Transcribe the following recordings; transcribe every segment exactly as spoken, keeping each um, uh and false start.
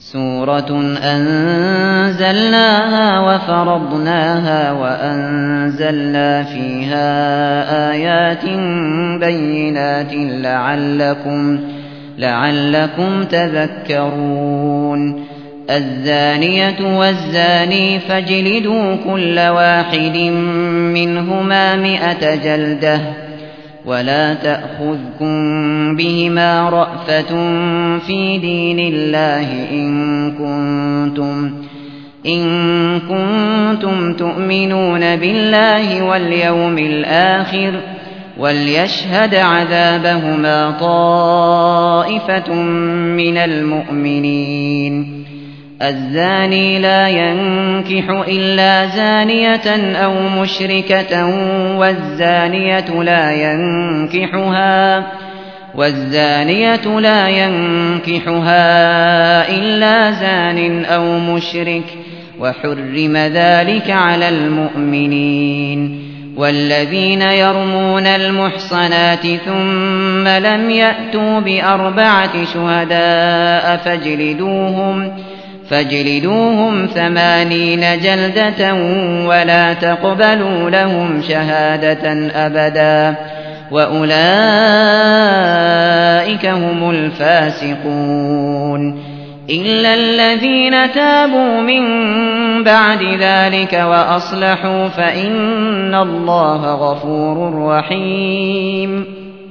سورة أنزلناها وفرضناها وأنزلنا فيها آيات بينات لعلكم, لعلكم تذكرون. الزانية والزاني فاجلدوا كل واحد منهما مئة جلدة ولا تأخذكم بهما رأفة في دين الله إن كنتم, إن كنتم تؤمنون بالله واليوم الآخر وليشهد عذابهما طائفة من المؤمنين. الزاني لا ينكح إلا زانية أو مشركة والزانية لا ينكحها والزانية لا ينكحها إلا زان أو مشرك وحرم ذلك على المؤمنين. والذين يرمون المحصنات ثم لم يأتوا بأربعة شهداء فاجلدوهم فاجلدوهم ثمانين جلدة ولا تقبلوا لهم شهادة أبدا وأولئك هم الفاسقون. إلا الذين تابوا من بعد ذلك وأصلحوا فإن الله غفور رحيم.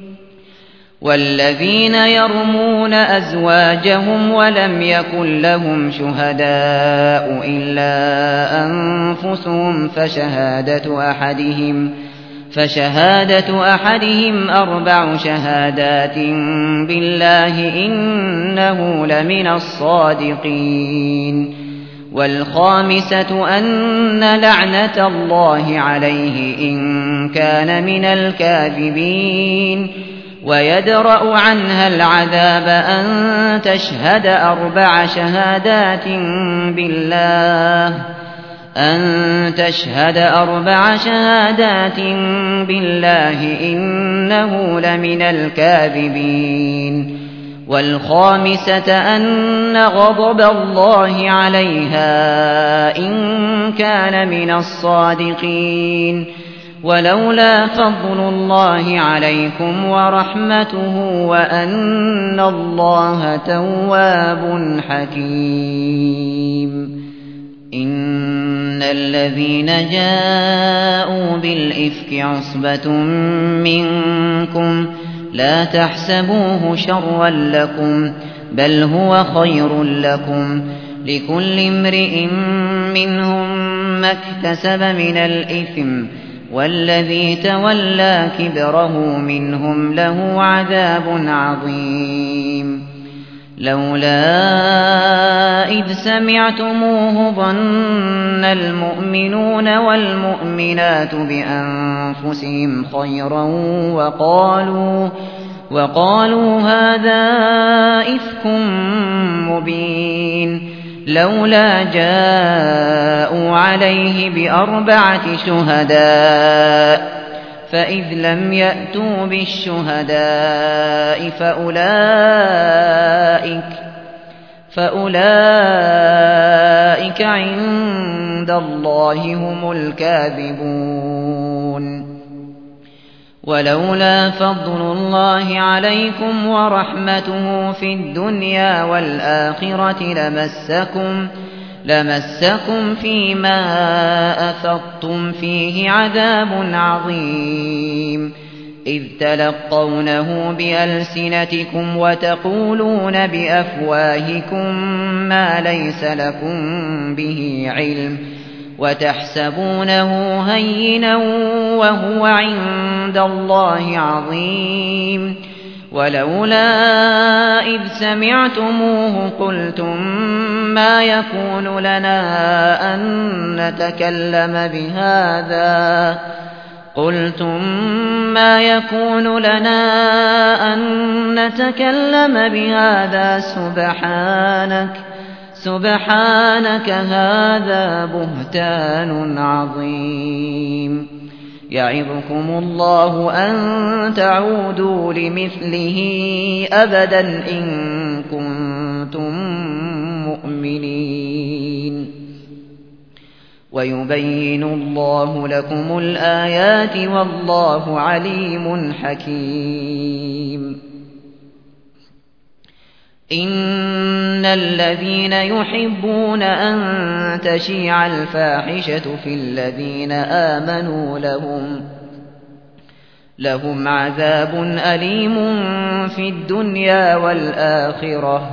والذين يرمون أزواجهم ولم يكن لهم شهداء إلا أنفسهم فشهادة أحدهم فشهادة أحدهم أربع شهادات بالله إنه لمن الصادقين. والخامسة أن لعنة الله عليه إن كان من الكاذبين. ويدرأ عنها العذاب أن تشهد أربع شهادات بالله أن تشهد أربع شهادات بالله إنه لمن الكاذبين. والخامسة أن غضب الله عليها إن كان من الصادقين. ولولا فضل الله عليكم ورحمته وأن الله تواب حكيم. إن الذين جاءوا بالإفك عصبة منكم لا تحسبوه شرا لكم بل هو خير لكم. لكل امرئ منهم ما اكتسب من الإثم والذي تولى كبره منهم له عذاب عظيم. لولا إذ سمعتموه ظن المؤمنون والمؤمنات بأنفسهم خيرا وقالوا, وقالوا هذا إفك مبين. لولا جاءوا عليه بأربعة شهداء فإذ لم يأتوا بالشهداء فأولئك, فأولئك عند الله هم الكاذبون. ولولا فضل الله عليكم ورحمته في الدنيا والآخرة لمسكم لمسكم فيما أفضتم فيه عذاب عظيم. إذ تلقونه بألسنتكم وتقولون بأفواهكم ما ليس لكم به علم وتحسبونه هينا وهو عند الله عظيم. ولولا إذ سمعتموه قلتم ما يكون لنا أن نتكلم بهذا قلتم ما يكون لنا أن نتكلم بهذا سبحانك سبحانك هذا بهتان عظيم. يعظكم الله أن تعودوا لمثله أبدا إن كنتم مؤمنين. المؤمنين ويبين الله لكم الآيات والله عليم حكيم إن الذين يحبون أن تشيع الفاحشة في الذين آمنوا لهم لهم عذاب أليم في الدنيا والآخرة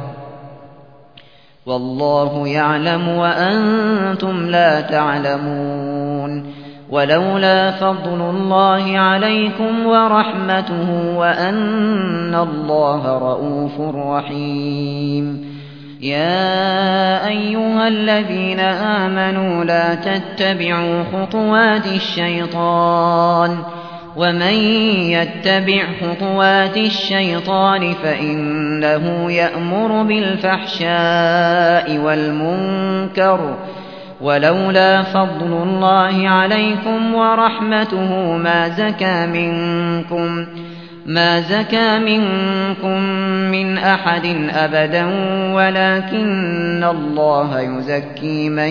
والله يعلم وأنتم لا تعلمون ولولا فضل الله عليكم ورحمته وأن الله رءوف رحيم يا أيها الذين آمنوا لا تتبعوا خطوات الشيطان ومن يتبع خطوات الشيطان فإنه يأمر بالفحشاء والمنكر ولولا فضل الله عليكم ورحمته ما زكى منكم ما زكى منكم من أحد أبدا ولكن الله يزكي من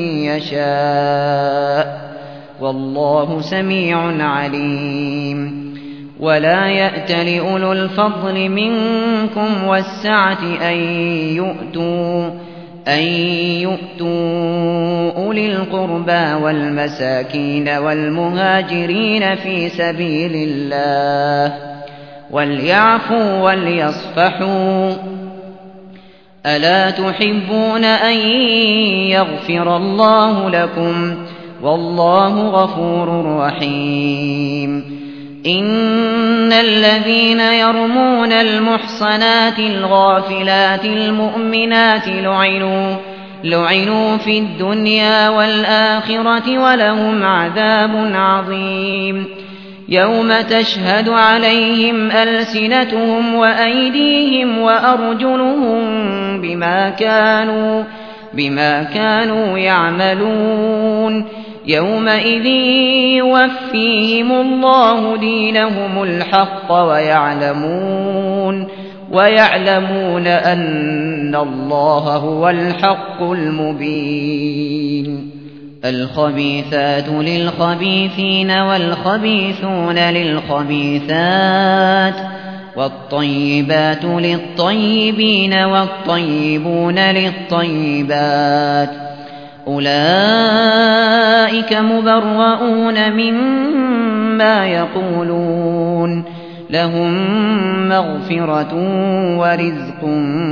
يشاء والله سميع عليم ولا يأت لأولو الفضل منكم والسعة أن يؤتوا أن يؤتوا أولي القربى والمساكين والمهاجرين في سبيل الله وليعفوا وليصفحوا ألا تحبون أن يغفر الله لكم والله غفور رحيم إن الذين يرمون المحصنات الغافلات المؤمنات لعنوا لعنوا في الدنيا والآخرة ولهم عذاب عظيم يوم تشهد عليهم ألسنتهم وأيديهم وأرجلهم بما كانوا بما كانوا يعملون يومئذ يوفيهم الله دينهم الحق ويعلمون ويعلمون أن الله هو الحق المبين الخبيثات للخبيثين والخبيثون للخبيثات والطيبات للطيبين والطيبون للطيبات أولئك مبرؤون مما يقولون لهم مغفرة ورزق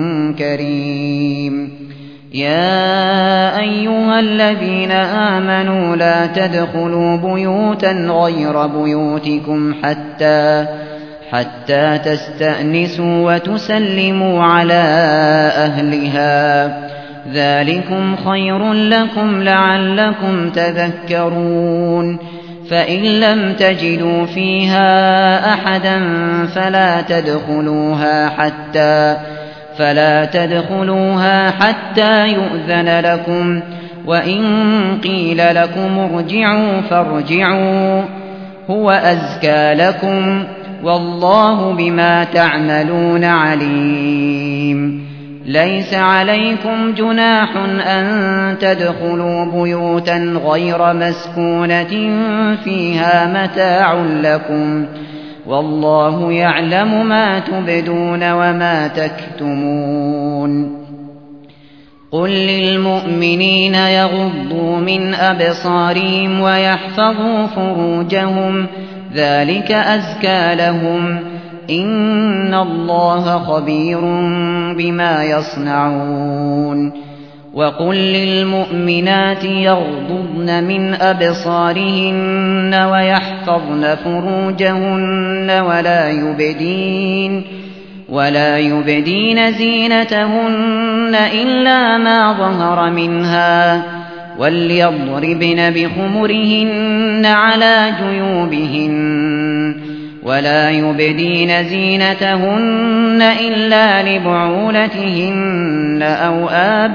كريم يا أيها الذين آمنوا لا تدخلوا بيوتا غير بيوتكم حتى حتى تستأنسوا وتسلموا على أهلها ذلكم خير لكم لعلكم تذكرون فإن لم تجدوا فيها أحدا فلا تدخلوها حتى فلا تدخلوها حتى يؤذن لكم وإن قيل لكم ارجعوا فارجعوا هو أزكى لكم والله بما تعملون عليم ليس عليكم جناح أن تدخلوا بيوتا غير مسكونة فيها متاع لكم والله يعلم ما تبدون وما تكتمون قل للمؤمنين يغضوا من أبصارهم ويحفظوا فروجهم ذلك أزكى لهم إن الله خبير بما يصنعون وقل للمؤمنات يغضضن من أبصارهن ويحفظن فروجهن ولا يبدين ولا يبدين زينتهن إلا ما ظهر منها وليضربن بخمرهن على جيوبهن ولا يبدين زينتهن إلا لبعولتهن أو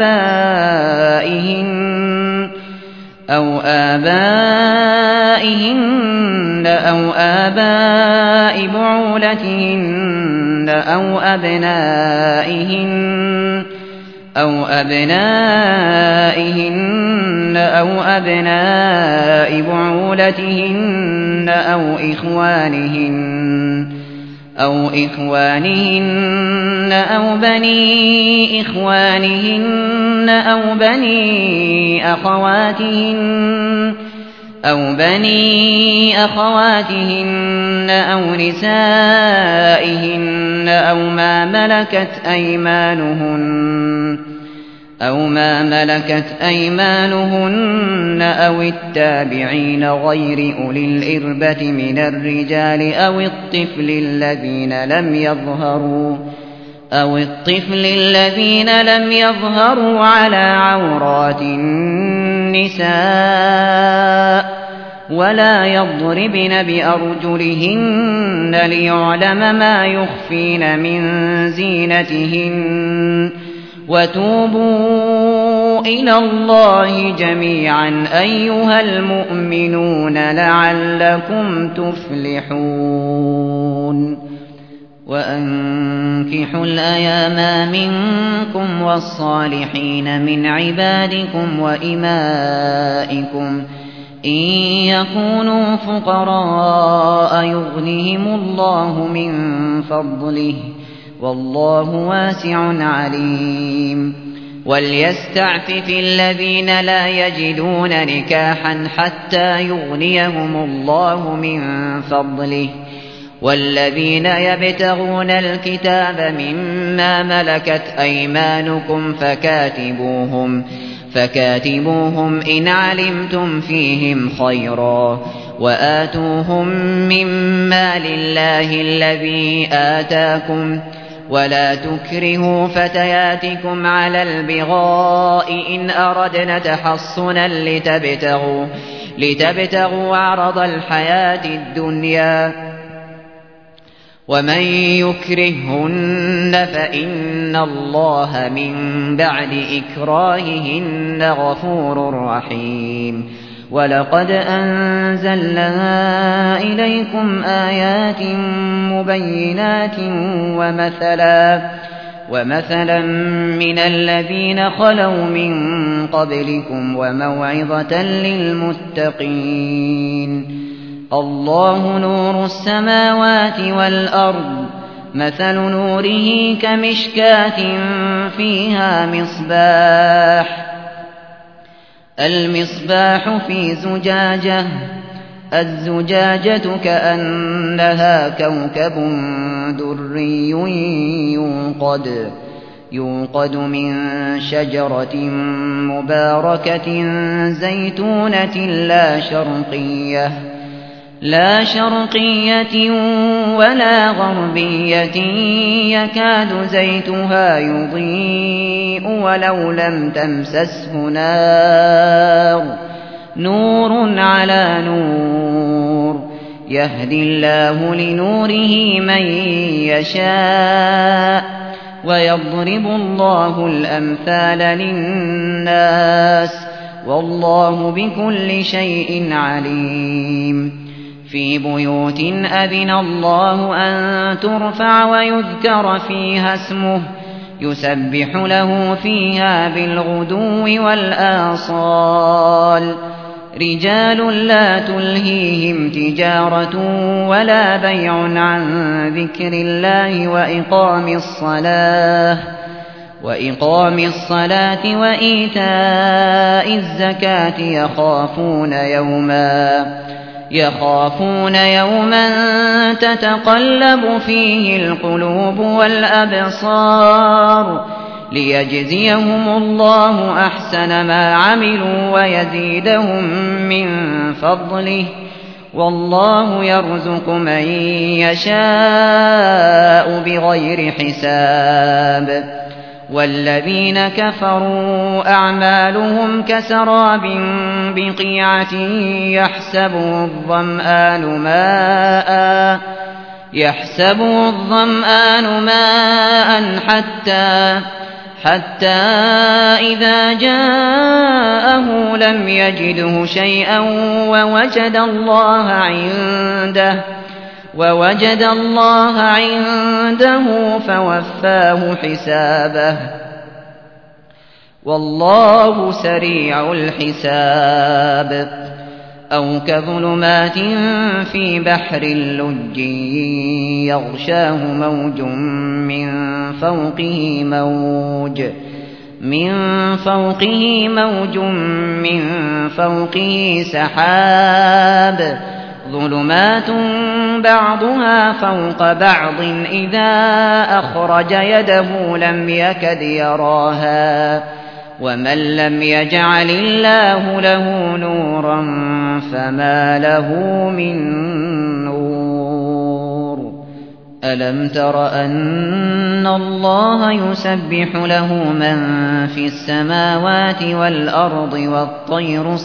آبائهن أو آبائهن أو آباء بعولتهن أو أبنائهن أو أبنائهن أو أبناء بعولتهن أو إخوانهن أو إخوانهن أو بني إخوانهن أو بني أخواتهن أو بني أخواتهن أو نسائهن أو ما ملكت أيمانهن أو ما ملكت أيمانهن أو التابعين غير أولي الإربة من الرجال أو الطفل الذين لم يظهروا أو الطفل الذين لم يظهروا على عورات النساء ولا يضربن بأرجلهن ليعلم ما يخفين من زينتهن وتوبوا إلى الله جميعا أيها المؤمنون لعلكم تفلحون وأنكحوا الأيام منكم والصالحين من عبادكم وإمائكم إن يكونوا فقراء يغنهم الله من فضله والله واسع عليم وليستعفف الذين لا يجدون نكاحا حتى يغنيهم الله من فضله والذين يبتغون الكتاب مما ملكت أيمانكم فكاتبوهم فكاتبوهم إن علمتم فيهم خيرا وآتوهم مما لله الذي آتاكم ولا تكرهوا فتياتكم على البغاء إن أردنا تحصنا لتبتغوا, لتبتغوا عرض الحياة الدنيا ومن يكرههن فإن الله من بعد إكراههن غفور رحيم ولقد أنزلنا إليكم آيات مبينات ومثلا ومثلا من الذين خلوا من قبلكم وموعظة للمتقين الله نور السماوات والأرض مثل نوره كمشكاة فيها مصباح المصباح في زجاجة الزجاجة كأنها كوكب دري يوقد يوقد من شجرة مباركة زيتونة لا شرقية لا شرقية ولا غربية يكاد زيتها يضيء ولو لم تمسسه نار نور على نور يهدي الله لنوره من يشاء ويضرب الله الأمثال للناس والله بكل شيء عليم في بيوت أذن الله أن ترفع ويذكر فيها اسمه يسبح له فيها بالغدو والآصال رجال لا تلهيهم تجارة ولا بيع عن ذكر الله وإقام الصلاة وإقام الصلاة وإيتاء الزكاة يخافون يوما يخافون يوما تتقلب فيه القلوب والأبصار ليجزيهم الله أحسن ما عملوا ويزيدهم من فضله والله يرزق من يشاء بغير حساب والذين كفروا أعمالهم كسراب بقيعة يحسبه الظمآن ماء يحسبه الظمآن ماء حتى حتى إذا جاءه لم يجده شيئا ووجد الله عنده ووجد الله عنده فوفاه حسابه والله سريع الحساب أو كظلمات في بحر لج يغشاه موج من فوقه موج من فوقه موج من فوقه سحاب ظلمات بعضها فوق بعض إذا أخرج يده لم يكد يراها ومن لم يجعل الله له نورا فما له من نور ألم تر أن الله يسبح له من في السماوات والأرض والطير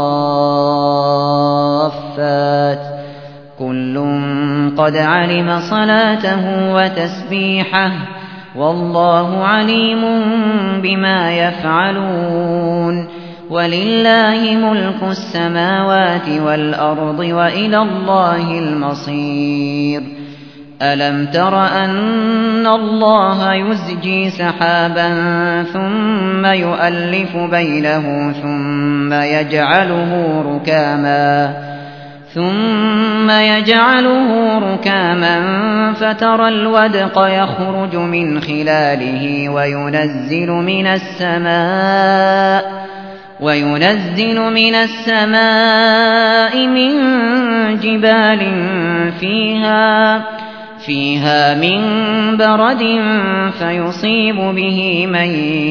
صافات كل قد علم صلاته وتسبيحه والله عليم بما يفعلون ولله ملك السماوات والأرض وإلى الله المصير ألم تر أن الله يزجي سحابا ثم يؤلف بينه ثم يجعله ركاما ثم يجعله ركاما فترى الودق يخرج من خلاله وينزل من السماء وينزل من السماء من جبال فيها فيها من برد فيصيب به من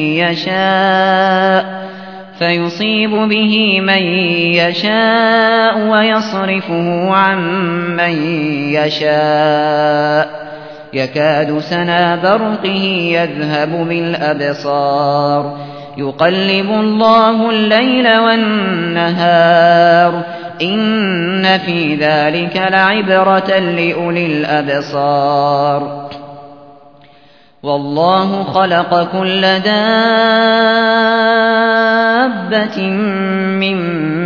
يشاء فيصيب به من يشاء ويصرفه عن من يشاء يكاد سنا برقه يذهب بالأبصار يقلب الله الليل والنهار إن في ذلك لعبرة لأولي الأبصار والله خلق كل دابة من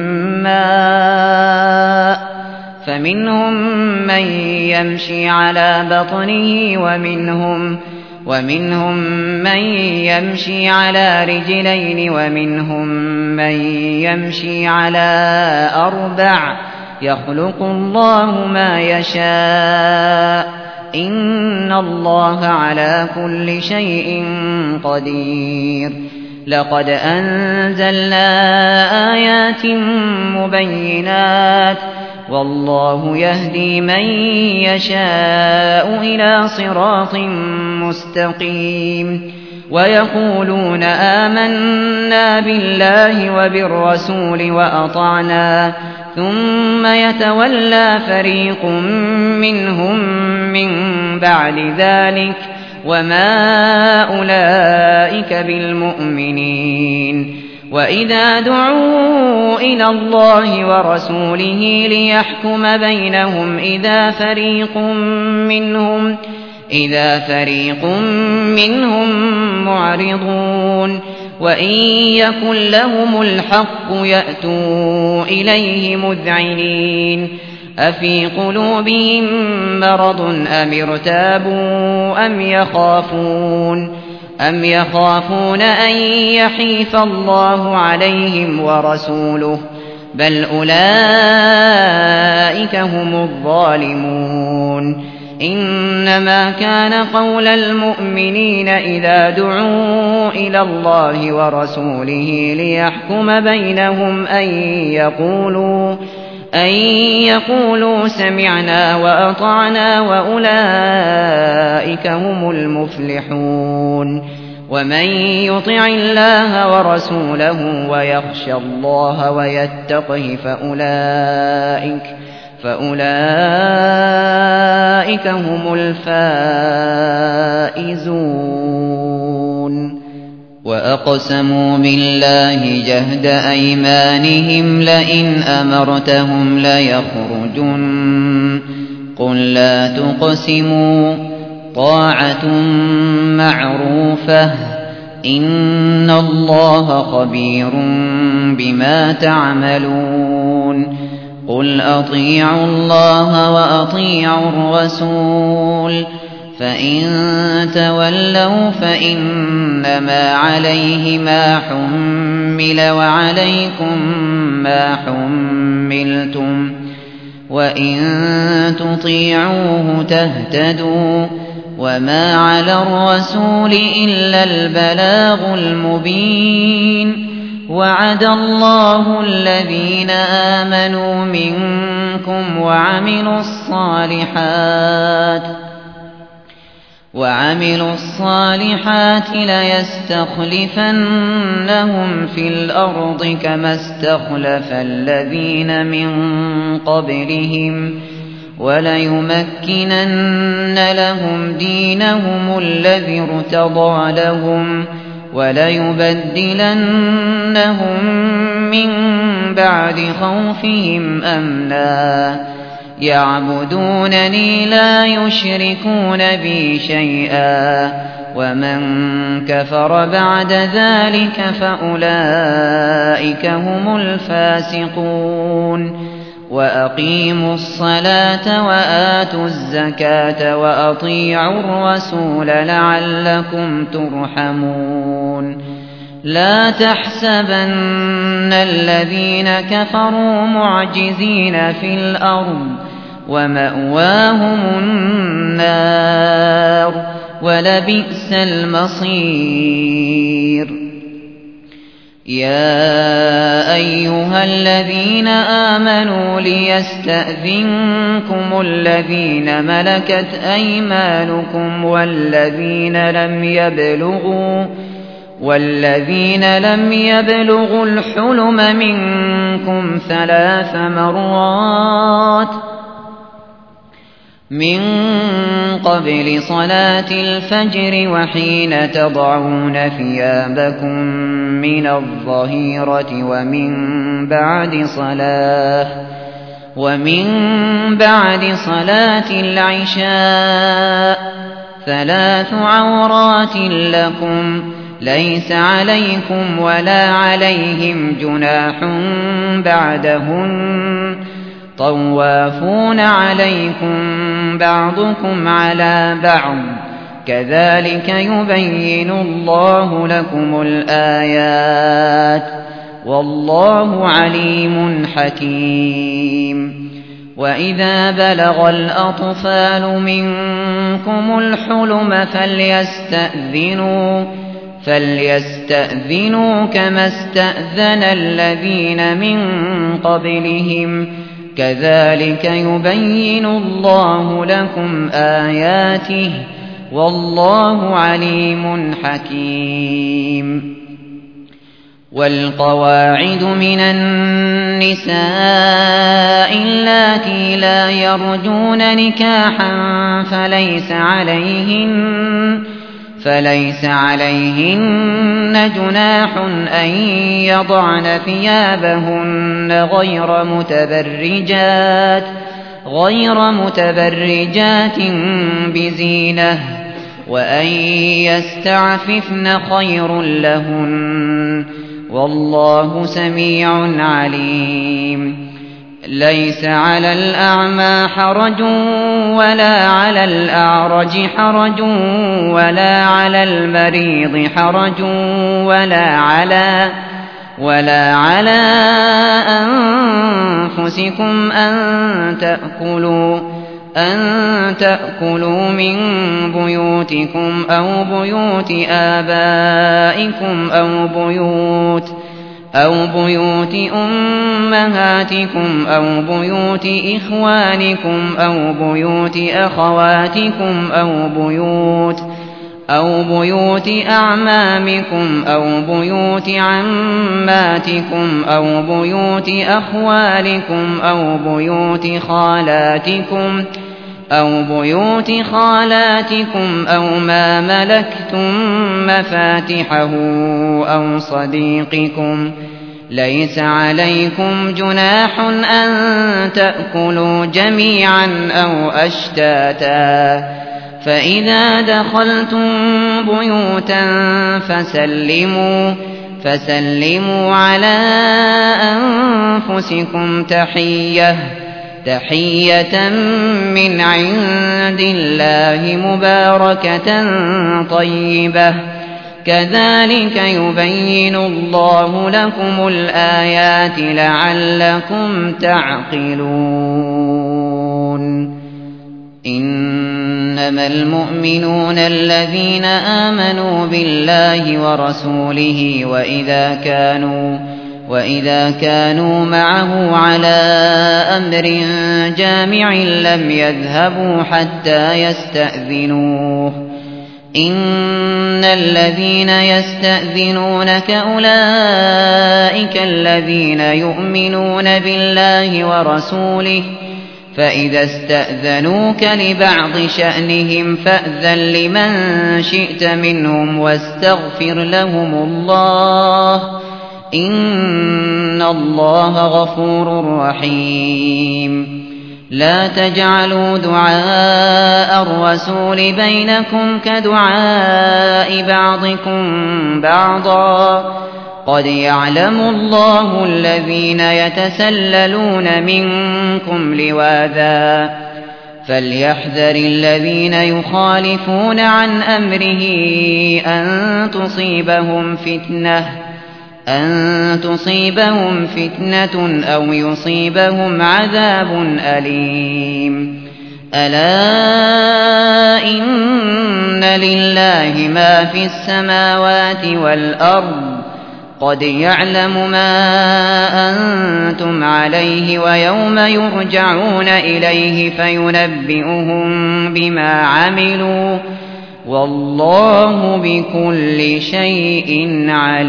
ماء فمنهم من يمشي على بطنه ومنهم ومنهم من يمشي على رجلين ومنهم من يمشي على أربع يخلق الله ما يشاء إن الله على كل شيء قدير لقد أنزلنا آيات مبينات والله يهدي من يشاء إلى صراط مستقيم ويقولون آمنا بالله وبالرسول وأطعنا ثم يتولى فريق منهم من بعد ذلك وما أولئك بالمؤمنين وإذا دعوا إلى الله ورسوله ليحكم بينهم إذا فريق منهم إذا فريق منهم معرضون وإن يكن لهم الحق يأتوا إليه مذعنين أفي قلوبهم مرض أم ارتابوا أم يخافون أم يخافون أن يحيف الله عليهم ورسوله بل أولئك هم الظالمون إنما كان قول المؤمنين إذا دعوا إلى الله ورسوله ليحكم بينهم أن يقولوا أن يقولوا سمعنا وأطعنا وأولئك هم المفلحون ومن يطع الله ورسوله ويخشى الله ويتقه فأولئك فأولئك هم الفائزون وأقسموا بالله جهد أيمانهم لئن أمرتهم ليخرجن قل لا تقسموا طاعة معروفة إن الله خبير بما تعملون قل أطيعوا الله وأطيعوا الرسول فإن تولوا فإنما عليه ما حمل وعليكم ما حملتم وإن تطيعوه تهتدوا وما على الرسول إلا البلاغ المبين وعد الله الذين آمنوا منكم وعملوا الصالحات وعملوا الصالحات ليستخلفنهم في الأرض كما استخلف الذين من قبلهم وليمكنن لهم دينهم الذي ارتضى لهم وليبدلنهم من بعد خوفهم أمنا يعبدونني لا يشركون بي شيئا ومن كفر بعد ذلك فأولئك هم الفاسقون وأقيموا الصلاة وآتوا الزكاة وأطيعوا الرسول لعلكم ترحمون لا تحسبن الذين كفروا معجزين في الأرض ومأواهم النار ولبئس المصير يا أيها الذين آمنوا ليستأذنكم الذين ملكت أيمانكم والذين لم يبلغوا والذين لم يبلغوا الحلم منكم ثلاث مرات من قبل صلاة الفجر وحين تضعون ثيابكم من الظهيرة ومن بعد صلاة ومن بعد صلاة العشاء ثلاث عورات لكم ليس عليكم ولا عليهم جناح بعدهن طوافون عليكم بعضكم على بعض كذلك يبين الله لكم الآيات والله عليم حكيم وإذا بلغ الأطفال منكم الحلم فليستأذنوا فليستأذنوا كما استأذن الذين من قبلهم كذلك يبين الله لكم آياته والله عليم حكيم والقواعد من النساء اللاتي لا يرجون نكاحا فليس عليهن فليس عليهن جناح أن يضعن ثيابهن غير متبرجات غير متبرجات بزينة وأن يستعففن خير لهن والله سميع عليم ليس على الأعمى حرج ولا على الأعرج حرج ولا على المريض حرج ولا على ولا على أنفسكم أن تأكلوا أن تأكلوا من بيوتكم أو بيوت آبائكم أو بيوت أو بيوت أمهاتكم أو بيوت إخوانكم أو بيوت أخواتكم أو بيوت أو بيوت أعمامكم أو بيوت عماتكم أو بيوت أخوالكم أو بيوت خالاتكم أو بيوت خالاتكم أو ما ملكتم مفاتحه أو صديقكم ليس عليكم جناح أن تأكلوا جميعا أو أشتاتا فإذا دخلتم بيوتا فسلموا فسلموا على أنفسكم تحية تحية من عند الله مباركة طيبة كذلك يبين الله لكم الآيات لعلكم تعقلون إنما المؤمنون الذين آمنوا بالله ورسوله وإذا كانوا وإذا كانوا معه على أمر جامع لم يذهبوا حتى يستأذنوه إن الذين يستأذنونك أولئك الذين يؤمنون بالله ورسوله فإذا استأذنوك لبعض شأنهم فأذن لمن شئت منهم واستغفر لهم الله إن الله غفور رحيم لا تجعلوا دعاء الرسول بينكم كدعاء بعضكم بعضا قد يعلم الله الذين يتسللون منكم لواذا فليحذر الذين يخالفون عن أمره أن تصيبهم فتنة أن تصيبهم فتنة أو يصيبهم عذاب أليم ألا إن لله ما في السماوات والأرض قد يعلم ما أنتم عليه ويوم يرجعون إليه فينبئهم بما عملوا والله بكل شيء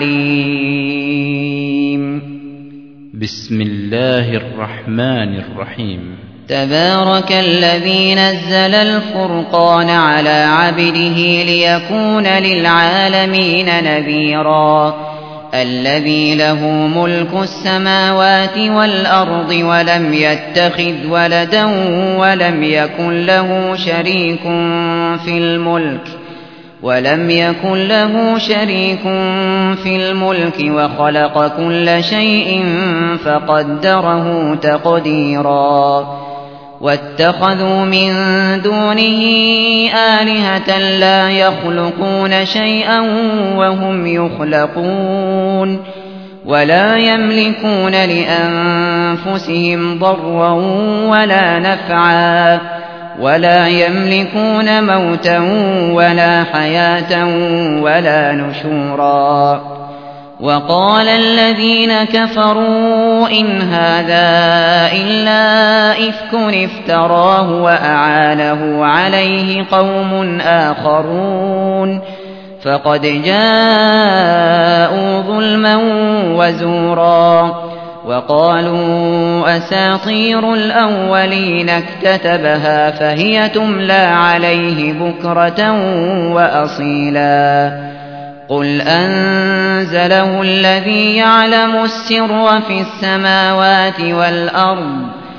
عليم بسم الله الرحمن الرحيم تبارك الذي نزل الفرقان على عبده ليكون للعالمين نذيرا الذي له ملك السماوات والأرض ولم يتخذ ولدا ولم يكن له شريك في الملك ولم يكن له شريك في الملك وخلق كل شيء فقدره تقديرا واتخذوا من دونه آلهة لا يخلقون شيئا وهم يخلقون ولا يملكون لأنفسهم ضرا ولا نفعا ولا يملكون موتا ولا حياة ولا نشورا وقال الذين كفروا إن هذا إلا إفك افتراه وأعانه عليه قوم آخرون فقد جاءوا ظلما وزورا وقالوا أساطير الأولين اكتتبها فهي تملى عليه بكرة وأصيلا قل أنزله الذي يعلم السر في السماوات والأرض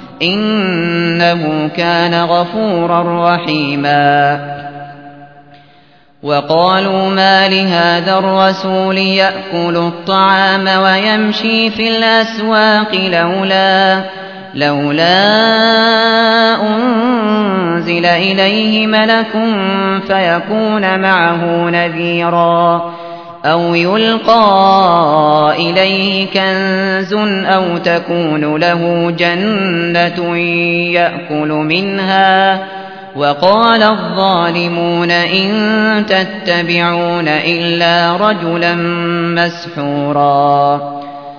إنه كان غفورا رحيما وقالوا ما لهذا الرسول يأكل الطعام ويمشي في الأسواق لولا لولا أنزل إليه ملك فيكون معه نذيرا أو يلقى إليه كنز أو تكون له جنة يأكل منها وقال الظالمون إن تتبعون إلا رجلا مسحورا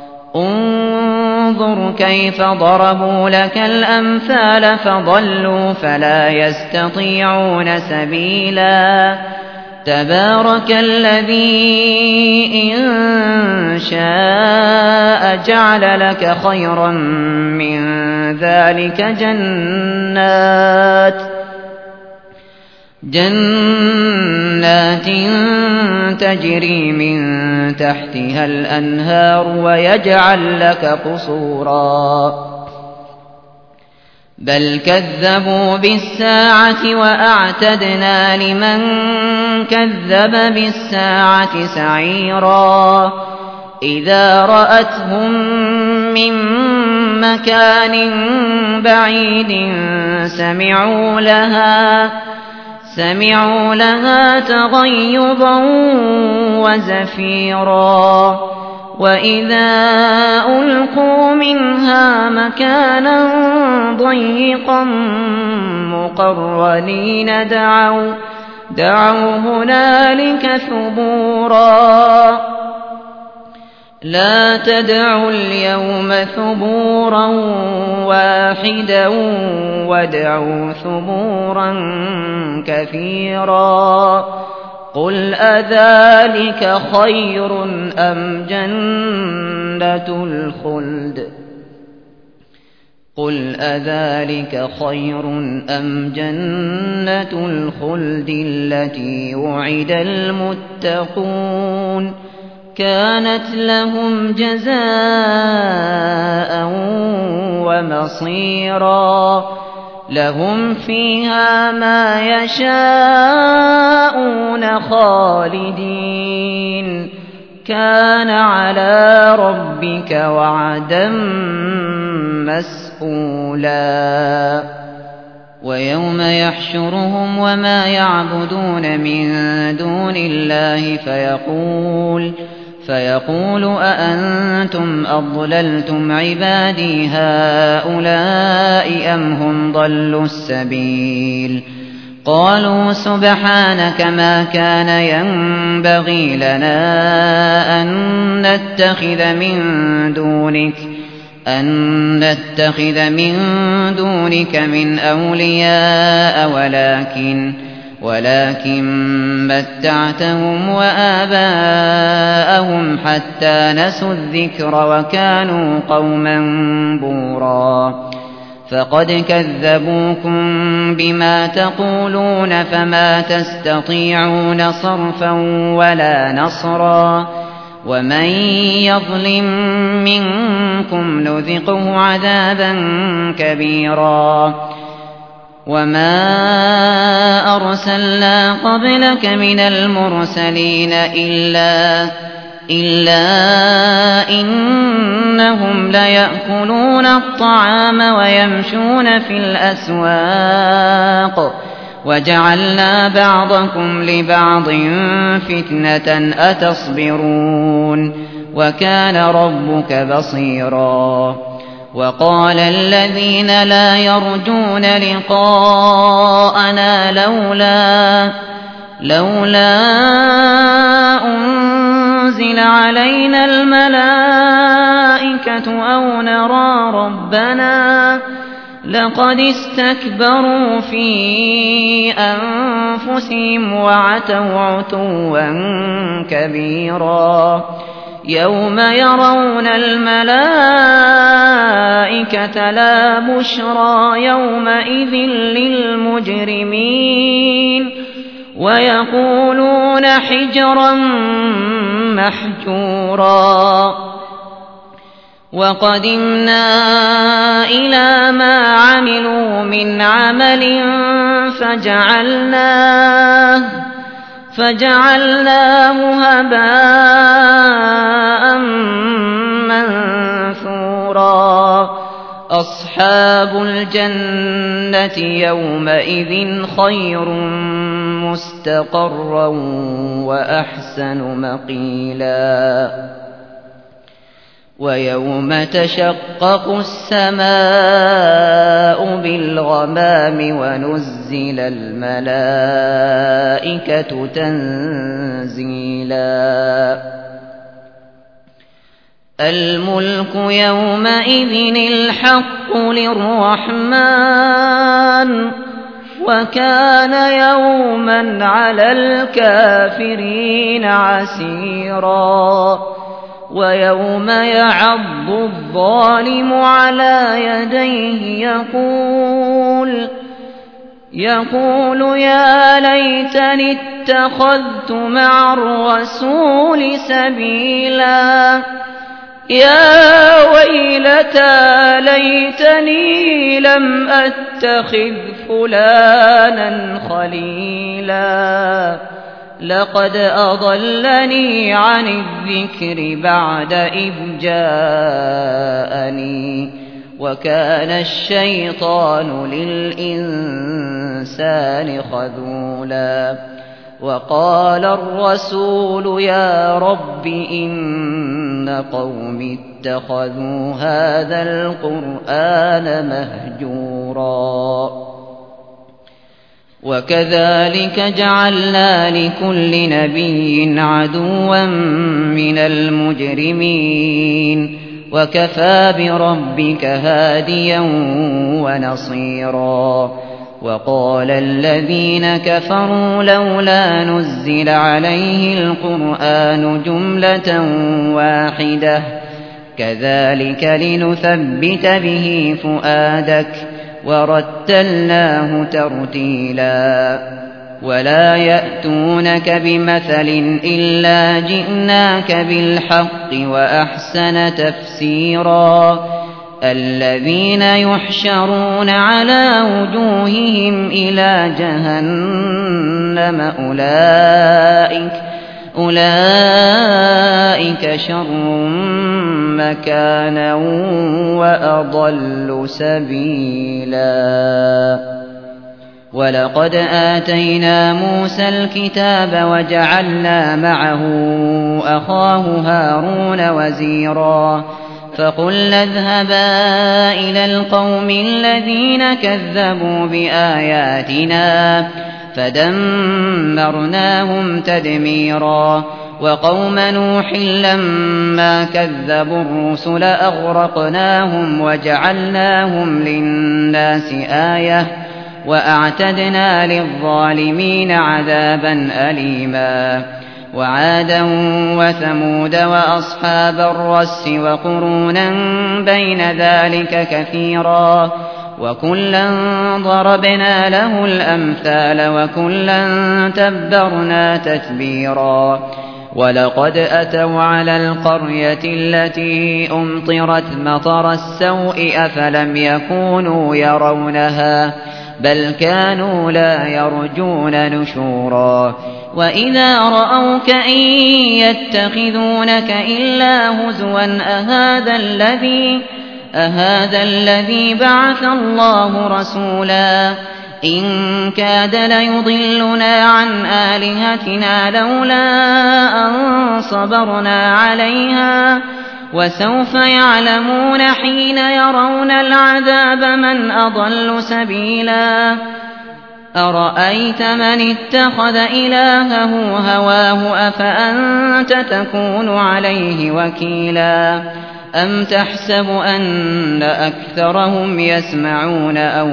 انظر كيف ضربوا لك الأمثال فضلوا فلا يستطيعون سبيلا تبارك الذي إن شاء جعل لك خيرا من ذلك جنات جنات تجري من تحتها الأنهار ويجعل لك قصورا بل كذبوا بالساعة وأعتدنا لمن كذب بالساعة سعيرا إذا رأتهم من مكان بعيد سمعوا لها سمعوا لها تغيظا وزفيرا وإذا ألقوا منها مكانا ضيقا مقرنين دعوا دعوا هنالك ثبورا لا تدعوا اليوم ثبورا واحدا وادعوا ثبورا كثيرا قل أذلك خير أم جنة الخلد قل أذلك خير أم جنة الخلد التي وعد المتقون كانت لهم جزاء ومصيرا لهم فيها ما يشاءون خالدين كان على ربك وعدا مسئولا ويوم يحشرهم وما يعبدون من دون الله فيقول فيقول أأنتم أضللتم عبادي هؤلاء أم هم ضلوا السبيل قالوا سبحانك ما كان ينبغي لنا أن نتخذ من دونك أن نتخذ من دونك من أولياء ولكن ولكن متعتهم وآباءهم حتى نسوا الذكر وكانوا قوما بورا فقد كذبوكم بما تقولون فما تستطيعون صرفا ولا نصرا ومن يظلم منكم نذقه عذابا كبيرا وما أرسلنا قبلك من المرسلين إلا, إلا إنهم ليأكلون الطعام ويمشون في الأسواق وجعلنا بعضكم لبعض فتنة أتصبرون وكان ربك بصيرا وقال الذين لا يرجون لقاءنا لولا لولا أنزل علينا الملائكة أو نرى ربنا لقد استكبروا في أنفسهم وعتوا عتوا كبيرا يوم يرون الملائكة لا بشرى يومئذ للمجرمين ويقولون حجرا محجورا وقدمنا إلى ما عملوا من عمل فجعلناه فجعلناه هباء منثورا أصحاب الجنة يومئذ خير مستقرا وأحسن مقيلا ويوم تشقق السماء بالغمام ونزل الملائكة تنزيلا الملك يومئذ الحق للرحمن وكان يوما على الكافرين عسيرا ويوم يعض الظالم على يديه يقول يقول يا ليتني اتخذت مع الرسول سبيلا يا ويلتى ليتني لم أتخذ فلانا خليلا لقد أضلني عن الذكر بعد إذ جاءني وكان الشيطان للإنسان خذولا وقال الرسول يا رب إن قومي اتخذوا هذا القرآن مهجورا وكذلك جعلنا لكل نبي عدوا من المجرمين وكفى بربك هاديا ونصيرا وقال الذين كفروا لولا نزل عليه القرآن جملة واحدة كذلك لنثبت به فؤادك ورتلناه ترتيلا ولا يأتونك بمثل إلا جئناك بالحق وأحسن تفسيرا الذين يحشرون على وجوههم إلى جهنم أولئك أولئك شر مكانا وأضل سبيلا ولقد آتينا موسى الكتاب وجعلنا معه أخاه هارون وزيرا فقلنا اذهبا إلى القوم الذين كذبوا بآياتنا فدمرناهم تدميرا وقوم نوح لما كذبوا الرسل أغرقناهم وجعلناهم للناس آية وأعتدنا للظالمين عذابا أليما وعادا وثمود وأصحاب الرس وقرونا بين ذلك كثيرا وكلا ضربنا له الأمثال وكلا تبرنا تتبيرا ولقد أتوا على القرية التي أمطرت مطر السوء أفلم يكونوا يرونها بل كانوا لا يرجون نشورا وإذا رأوك إن يتخذونك إلا هزوا أهذا الذي أهذا الذي بعث الله رسولا إن كاد ليضلنا عن آلهتنا لولا أن صبرنا عليها وسوف يعلمون حين يرون العذاب من أضل سبيلا أرأيت من اتخذ إلهه هواه أفأنت تكون عليه وكيلا أم تحسب أن أكثرهم يسمعون أو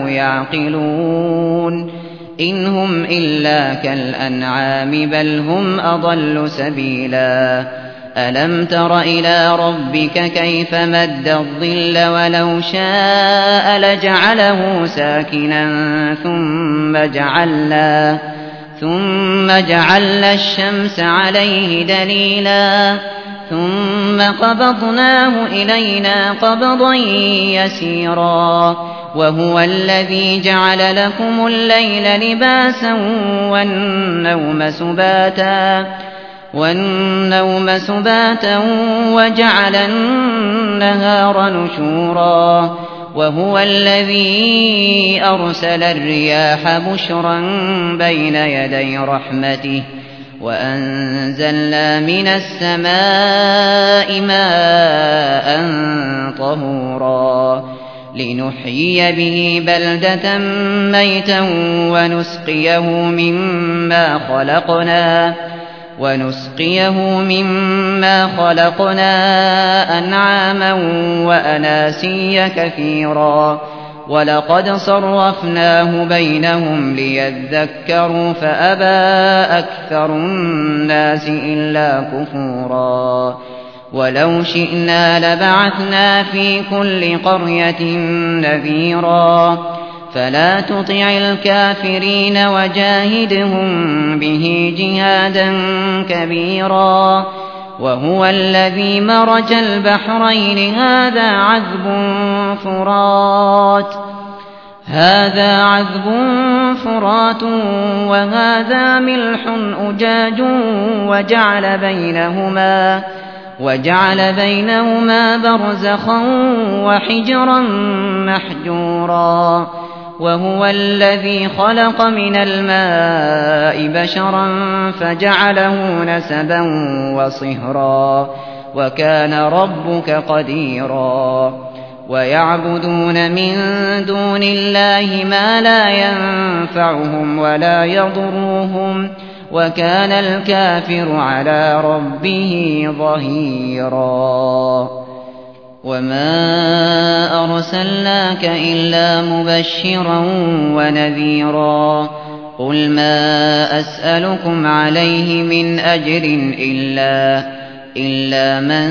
يعقلون إن هم إلا كالأنعام بل هم أضل سبيلا ألم تر إلى ربك كيف مد الظل ولو شاء لجعله ساكنا ثم جعلنا ثم جعلنا الشمس عليه دليلا ثم قبضناه إلينا قبضا يسيرا وهو الذي جعل لكم الليل لباسا والنوم سباتا والنوم سباتا وجعل النهار نشورا وهو الذي أرسل الرياح بشرا بين يدي رحمته وأنزلنا من السماء ماء طهورا لنحيي به بلدة ميتا ونسقيه مما خلقنا ونسقيه مما خلقنا أنعاما وأناسيا كثيرا ولقد صرفناه بينهم ليذكروا فأبى أكثر الناس إلا كفورا ولو شئنا لبعثنا في كل قرية نذيرا فلا تطع الكافرين وجاهدهم به جهادا كبيرا وهو الذي مرج البحرين هذا عذب فرات هذا عذب فرات وهذا ملح أجاج وجعل بينهما وجعل بينهما برزخا وحجرا محجورا وهو الذي خلق من الماء بشرا فجعله نسبا وصهرا وكان ربك قديرا ويعبدون من دون الله ما لا ينفعهم ولا يضرهم وكان الكافر على ربه ظهيرا وما أرسلناك إلا مبشرا ونذيرا قل ما أسألكم عليه من أجر إلا إلا من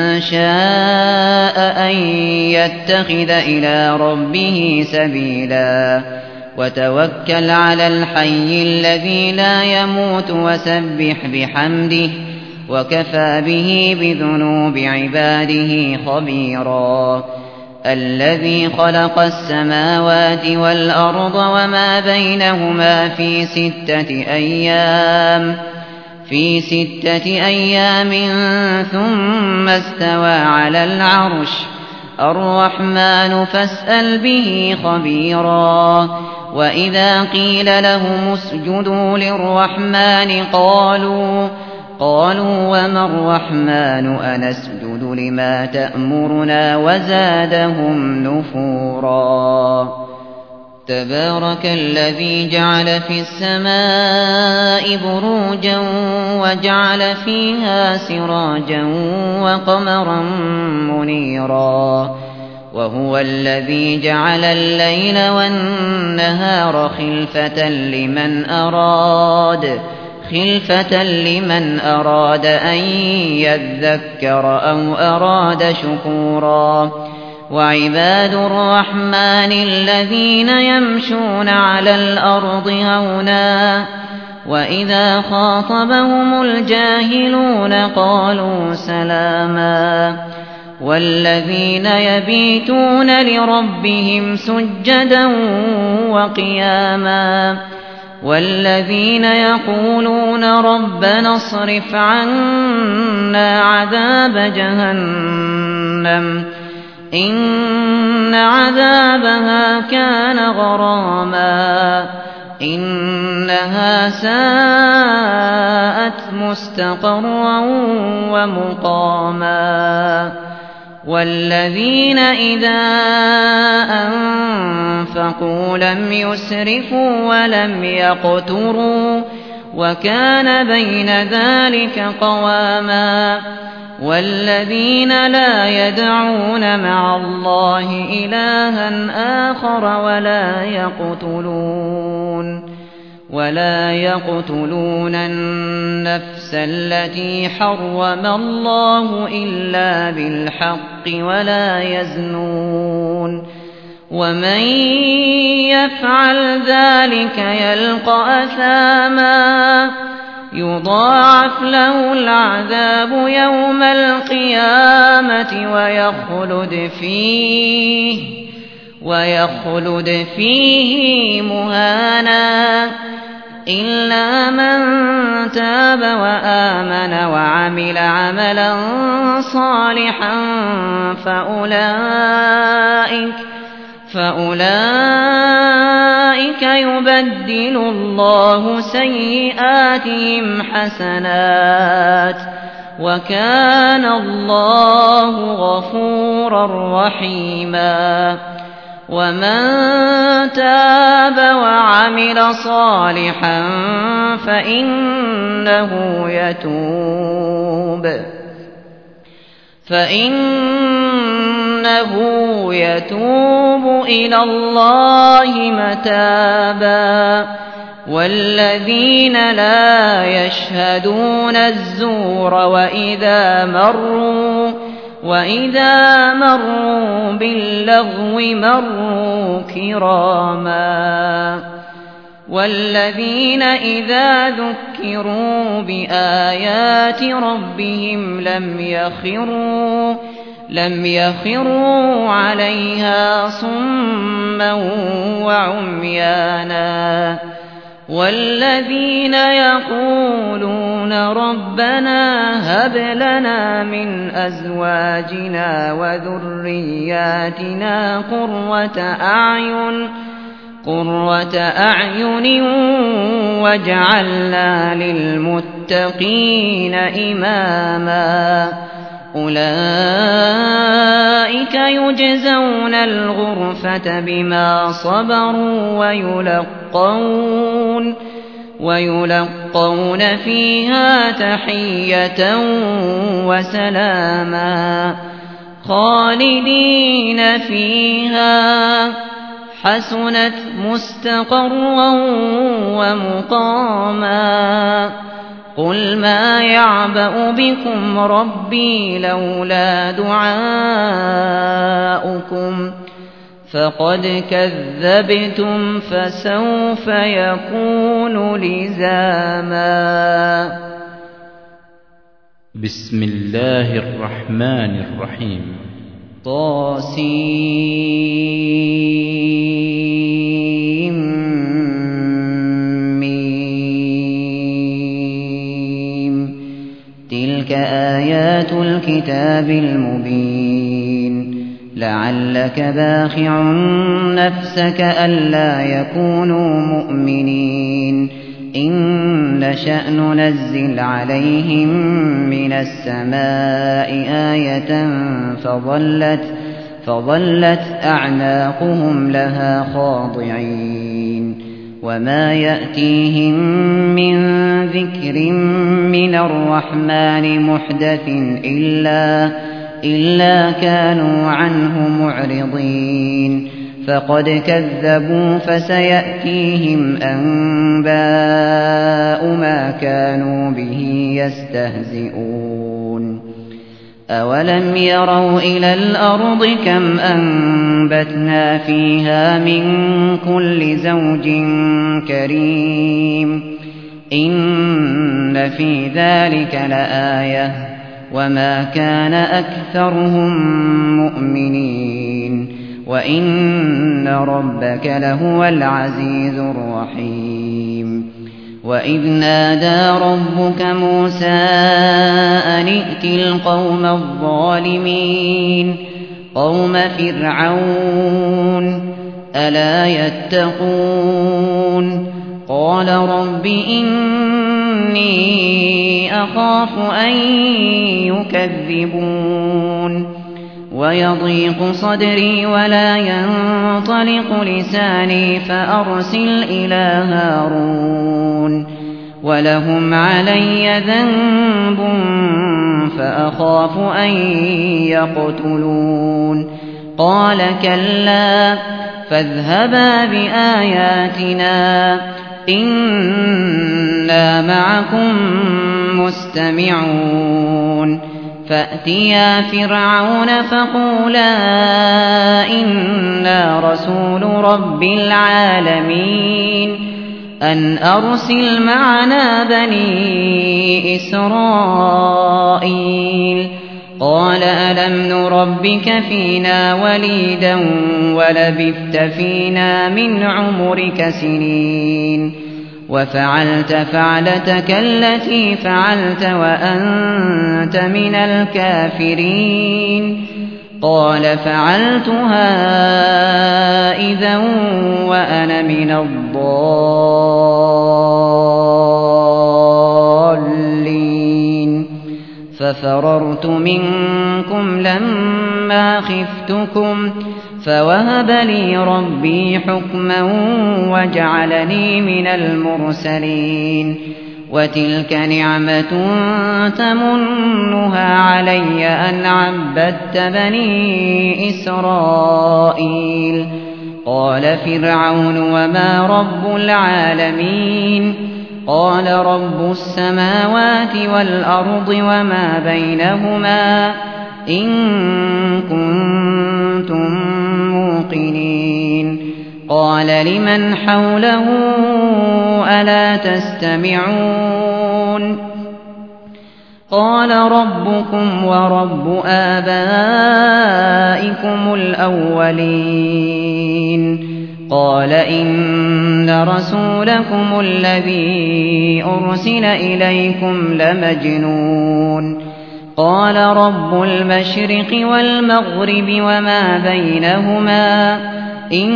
شاء أن يتخذ إلى ربه سبيلا وتوكل على الحي الذي لا يموت وسبح بحمده وكفى به بذنوب عباده خبيرا الذي خلق السماوات والأرض وما بينهما في ستة أيام في ستة أيام ثم استوى على العرش الرحمن فاسأل به خبيرا وإذا قيل لهم اسجدوا للرحمن قالوا قالوا وما الرحمن أنسجد لما تأمرنا وزادهم نفورا تبارك الذي جعل في السماء بروجا وجعل فيها سراجا وقمرا منيرا وهو الذي جعل الليل والنهار خلفة لمن أراد خلفة لمن أراد أن يذكر أو أراد شكورا وعباد الرحمن الذين يمشون على الأرض هونا وإذا خاطبهم الجاهلون قالوا سلاما والذين يبيتون لربهم سجدا وقياما والذين يقولون ربنا اصرف عنا عذاب جهنم إن عذابها كان غراما إنها ساءت مستقرا ومقاما والذين إذا أنفقوا لم يسرفوا ولم يقتروا وكان بين ذلك قواما والذين لا يدعون مع الله إلها آخر ولا يقتلون ولا يقتلون النفس التي حرم الله إلا بالحق ولا يزنون ومن يفعل ذلك يلقى أثاما يضاعف له العذاب يوم القيامة ويخلد فيه ويخلد فيه مهانا إلا من تاب وآمن وعمل عملا صالحا فأولئك فأولئك يبدل الله سيئاتهم حسنات وكان الله غفورا رحيما ومن تاب وعمل صالحا فإنه يتوب فإنه يتوب إلى الله متابا والذين لا يشهدون الزور وإذا مروا وإذا مروا باللغو مروا كراما والذين إذا ذكروا بآيات ربهم لم يخروا لم يخروا عليها صما وعميانا والذين يقولون ربنا هب لنا من أزواجنا وذرياتنا قرة أعين قرة أعين واجعلنا للمتقين إماما أولئك يجزون الغرفة بما صبروا ويلقون ويلقون فيها تحية وسلاما خالدين فيها حسنت مستقرا ومقاما قل ما يعبأ بكم ربي لولا دعاؤكم فقد كذبتم فسوف يكون لزاما. بسم الله الرحمن الرحيم. طاسيم تلك آيات الكتاب المبين لعلك باخع نفسك ألا يكونوا مؤمنين إن نشأ ننزل عليهم من السماء آية فظلت, فظلت أعناقهم لها خاضعين وما يأتيهم من ذكر من الرحمن محدث إلا, إلا كانوا عنه معرضين فقد كذبوا فسيأتيهم أنباء ما كانوا به يستهزئون أولم يروا إلى الأرض كم أنبتنا فيها من كل زوج كريم إن في ذلك لآية وما كان أكثرهم مؤمنين وإن ربك لهو العزيز الرحيم وإذ نادى ربك موسى أن ائت القوم الظالمين قوم فرعون ألا يتقون قال رب إني أخاف أن يكذبون ويضيق صدري ولا ينطلق لساني فأرسل إلى هارون ولهم علي ذنب فأخاف أن يقتلون قال كلا فاذهبا بآياتنا إنا معكم مستمعون فأتيا فرعون فقولا إنا رسول رب العالمين أن أرسل معنا بني إسرائيل قال ألم نربك فينا وليدا ولبثت فينا من عمرك سنين وفعلت فعلتك التي فعلت وأنت من الكافرين قال فعلتها إذا وأنا من الضالين ففررت منكم لما خفتكم فوهب لي ربي حكما وجعلني من المرسلين وتلك نعمة تمنها علي أن عبدت بني إسرائيل قال فرعون وما رب العالمين قال رب السماوات والأرض وما بينهما إن كنتم موقنين قال لمن حوله ألا تستمعون قال ربكم ورب آبائكم الأولين قال إن رسولكم الذي أرسل إليكم لمجنون قال رب المشرق والمغرب وما بينهما إن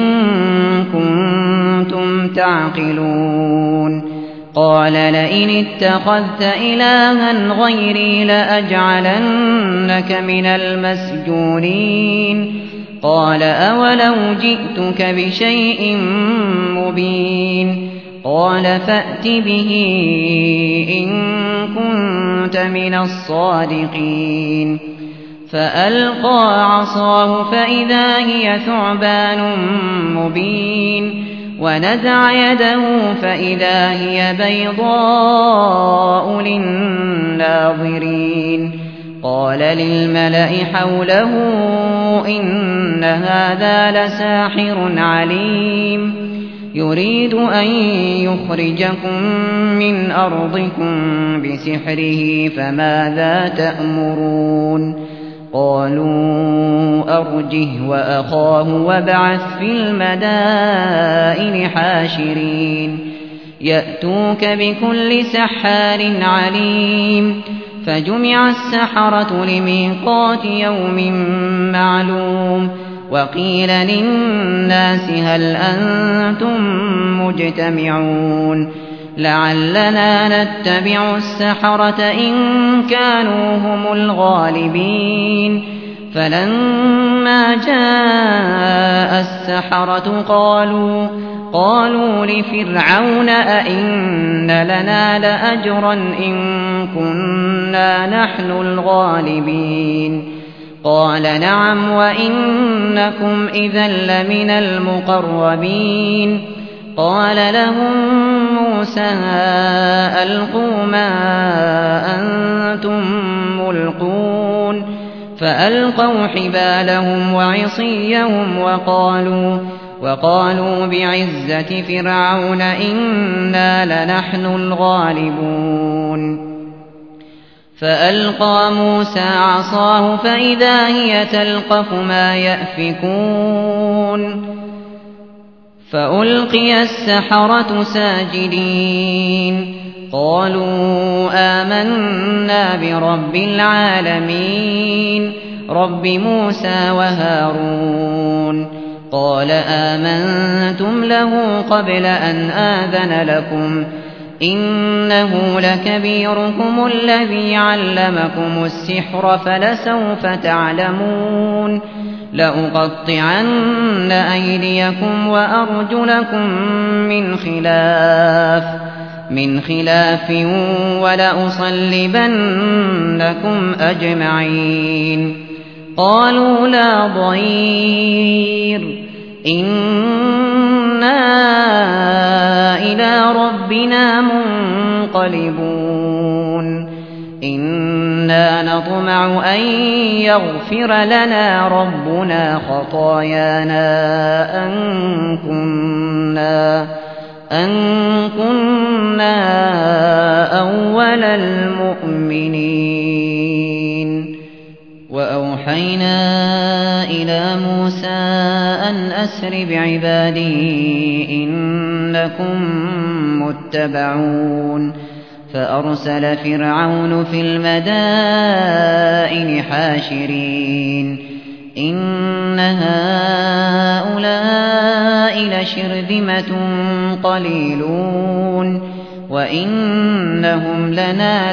كنتم تعقلون قال لئن اتخذت إلها غيري لأجعلنك من المسجونين قال أولو جئتك بشيء مبين قال فأت به إن كنت من الصادقين فألقى عصاه فإذا هي ثعبان مبين ونزع يده فإذا هي بيضاء للناظرين قال للملأ حوله إن هذا لساحر عليم يريد أن يخرجكم من أرضكم بسحره فماذا تأمرون قالوا أرجه وأخاه وابعث في المدائن حاشرين يأتوك بكل سحار عليم فجمع السحرة لميقات يوم معلوم وقيل للناس هل أنتم مجتمعون لعلنا نتبع السحرة إن كانوا هم الغالبين فلما جاء السحرة قالوا قالوا لفرعون أئن لنا لأجرا إن كنا نحن الغالبين قال نعم وإنكم إذا لمن المقربين قال لهم موسى ألقوا ما أنتم ملقون فألقوا حبالهم وعصيهم وقالوا وقالوا بعزة فرعون إنا لنحن الغالبون فألقى موسى عصاه فإذا هي تلقف ما يأفكون فألقي السحرة ساجدين قالوا آمنا برب العالمين رب موسى وهارون قال آمنتم له قبل أن آذن لكم إنه لكبيركم الذي علمكم السحر فلسوف تعلمون لأقطعن أيديكم وأرجلكم من خلاف من خلاف ولأصلبنكم أجمعين قالوا لا ضير إنا إلى ربنا منقلبون إنا نطمع أن يغفر لنا ربنا خطايانا أن كنا أن كنا أول المؤمنين وأوحينا إلى موسى أن أسر بعبادي إنكم متبعون فأرسل فرعون في المدائن حاشرين إن هؤلاء لشرذمة قليلون وإنهم لنا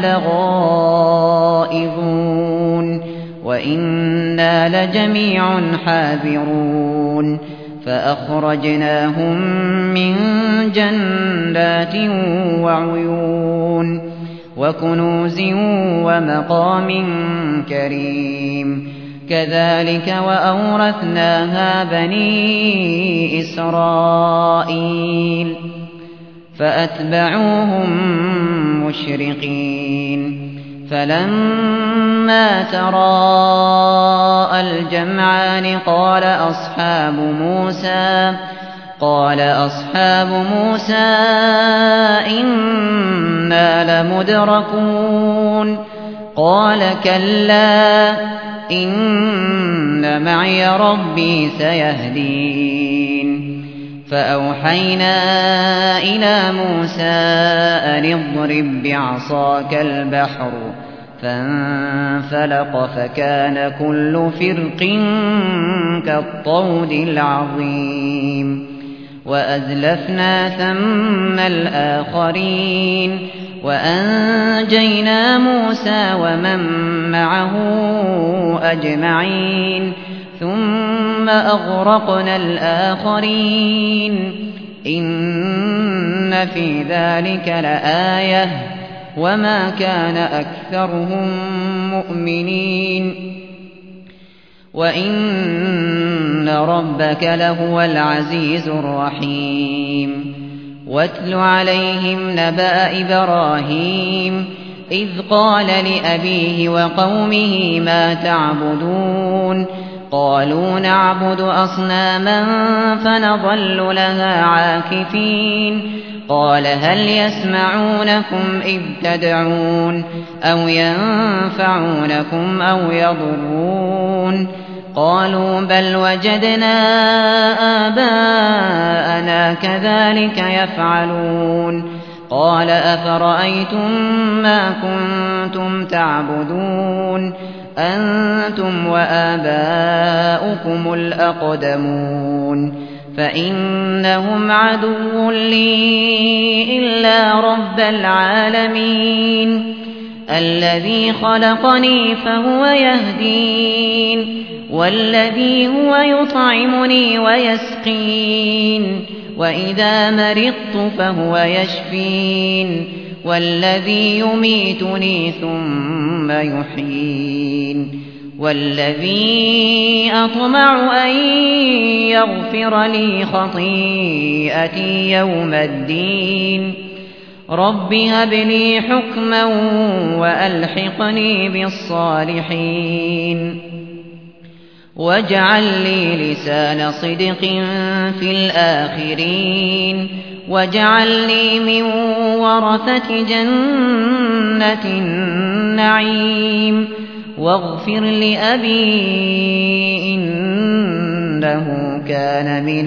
لغائظون وإنا لجميع حاذرون فأخرجناهم من جنات وعيون وكنوز ومقام كريم كذلك وأورثناها بني إسرائيل فأتبعوهم مشرقين فلما تراءى الجمعان قال أصحاب موسى قال أصحاب موسى إنا لمدركون قال كلا إن معي ربي سيهدين فأوحينا إلى موسى أن اضرب بعصاك البحر فانفلق فكان كل فرق كالطود العظيم وأزلفنا ثم الآخرين وأنجينا موسى ومن معه أجمعين ثم أغرقنا الآخرين إن في ذلك لآية وما كان أكثرهم مؤمنين وإن ربك لهو العزيز الرحيم واتل عليهم نبأ إبراهيم إذ قال لأبيه وقومه ما تعبدون قالوا نعبد أصناما فنظل لها عاكفين قال هل يسمعونكم إذ تدعون أو ينفعونكم أو يضرون قالوا بل وجدنا آباءنا كذلك يفعلون قال أفرأيتم ما كنتم تعبدون أنتم وآباؤكم الأقدمون فإنهم عدو لي إلا رب العالمين الذي خلقني فهو يهدين والذي هو يطعمني ويسقين وإذا مرضت فهو يشفين والذي يميتني ثم يحيين والذي أطمع أن يغفر لي خطيئتي يوم الدين رب هب لي حكما وألحقني بالصالحين واجعل لي لسان صدق في الآخرين واجعلني من ورثة جنة النعيم واغفر لأبي إنه كان من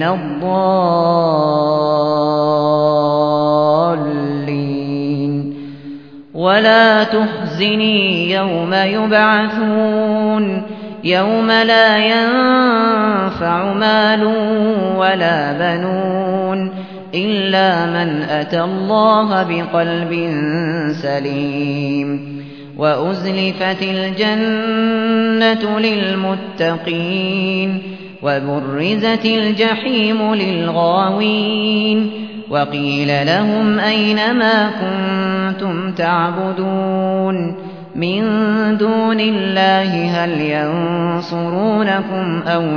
الضالين ولا تخزني يوم يبعثون يوم لا ينفع مال ولا بنون إلا من أتى الله بقلب سليم وأزلفت الجنة للمتقين وبرزت الجحيم للغاوين وقيل لهم أين ما كنتم تعبدون من دون الله هل ينصرونكم أو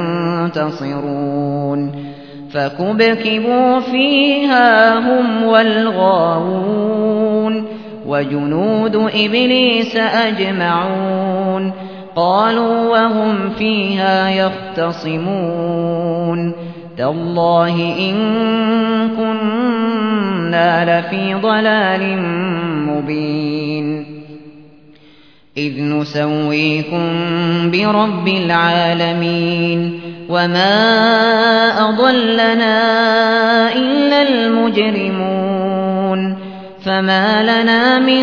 ينتصرون فكبكبوا فيها هم والغاوون وجنود إبليس أجمعون قالوا وهم فيها يختصمون تالله إن كنا لفي ضلال مبين إذ نسويكم برب العالمين وما أضلنا إلا المجرمون فما لنا من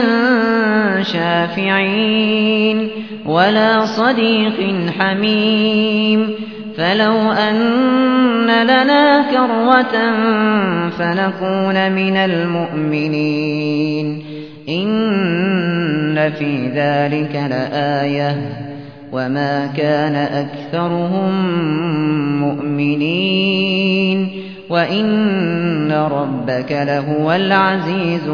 شافعين ولا صديق حميم فلو أن لنا كرة فنكون من المؤمنين إن في ذلك لآية وما كان أكثرهم مؤمنين وإن ربك لهو العزيز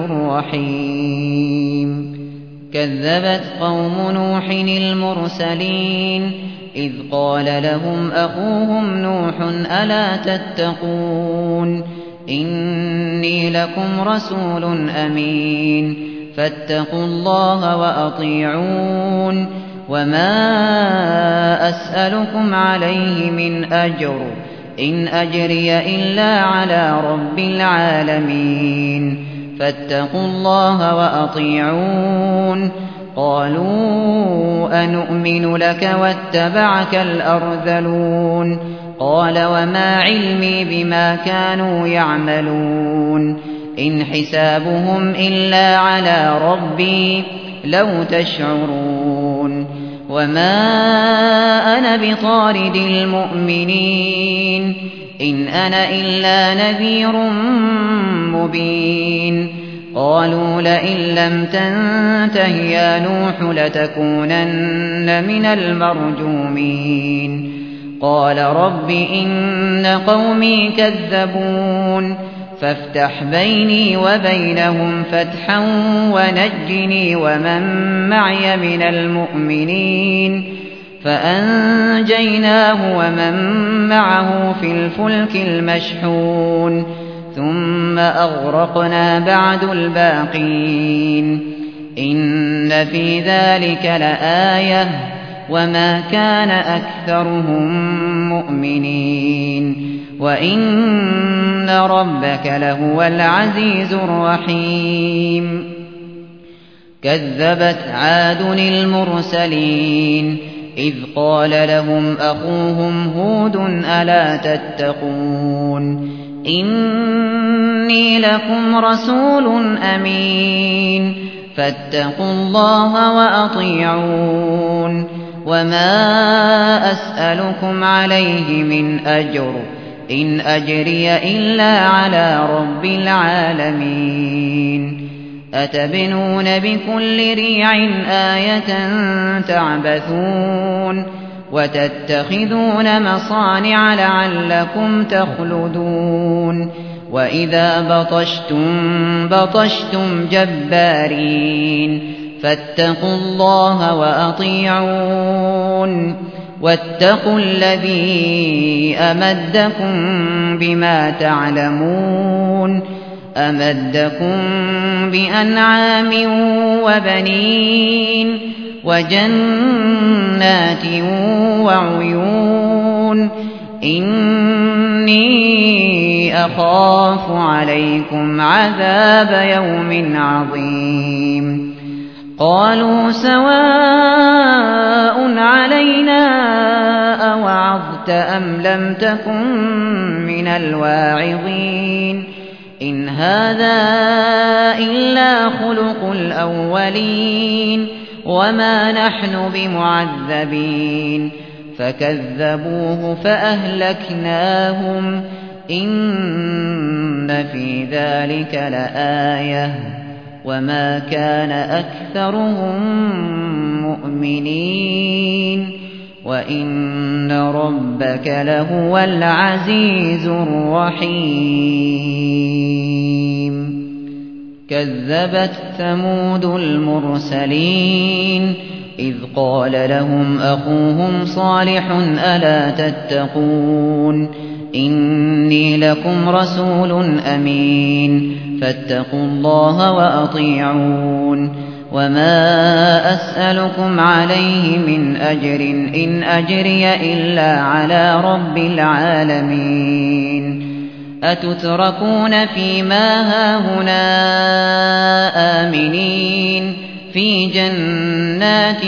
الرحيم كذبت قوم نوح المرسلين إذ قال لهم أخوهم نوح ألا تتقون إني لكم رسول أمين فاتقوا الله وأطيعون وما أسألكم عليه من أجر إن أجري إلا على رب العالمين فاتقوا الله وأطيعون قالوا أنؤمن لك واتبعك الأرذلون قال وما علمي بما كانوا يعملون إن حسابهم إلا على ربي لو تشعرون وما أنا بطارد المؤمنين إن أنا إلا نذير مبين قالوا لئن لم تنته يا نوح لتكونن من المرجومين قال رب إن قومي كذبون فافتح بيني وبينهم فتحا ونجني ومن معي من المؤمنين فأنجيناه ومن معه في الفلك المشحون ثم أغرقنا بعد الباقين إن في ذلك لآية وما كان أكثرهم مؤمنين وإن ربك لهو العزيز الرحيم كذبت عاد المرسلين إذ قال لهم أخوهم هود ألا تتقون إني لكم رسول أمين فاتقوا الله وأطيعون وما أسألكم عليه من أجر إن أجري إلا على رب العالمين أتبنون بكل ريع آية تعبثون وتتخذون مصانع لعلكم تخلدون وإذا بطشتم بطشتم جبارين فاتقوا الله وأطيعون واتقوا الذي أمدكم بما تعلمون أمدكم بأنعام وبنين وجنات وعيون إني أخاف عليكم عذاب يوم عظيم قالوا سواء علينا أوعظت أم لم تكن من الواعظين إن هذا إلا خلق الأولين وما نحن بمعذبين فكذبوه فأهلكناهم إن في ذلك لآية وما كان أكثرهم مؤمنين وإن ربك لهو العزيز الرحيم كذبت ثمود المرسلين إذ قال لهم أخوهم صالح ألا تتقون إني لكم رسول أمين فاتقوا الله وأطيعون وما أسألكم عليه من أجر إن أجري إلا على رب العالمين أتتركون فيما هاهنا آمنين في جنات